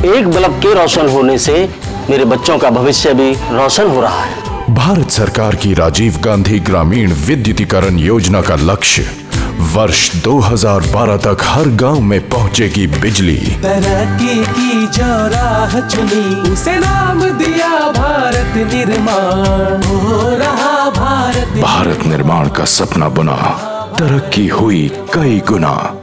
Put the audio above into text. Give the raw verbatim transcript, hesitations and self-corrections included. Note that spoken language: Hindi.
एक बल्ब के रोशन होने से मेरे बच्चों का भविष्य भी रोशन हो रहा है। भारत सरकार की राजीव गांधी ग्रामीण विद्युतीकरण योजना का लक्ष्य वर्ष दो हज़ार बारह तक हर गांव में पहुंचेगी बिजली। तरक्की की जो राह चुनी, उसे नाम दिया भारत निर्माण। हो रहा भारत भारत निर्माण का सपना बुना, तरक्की हुई कई गुना।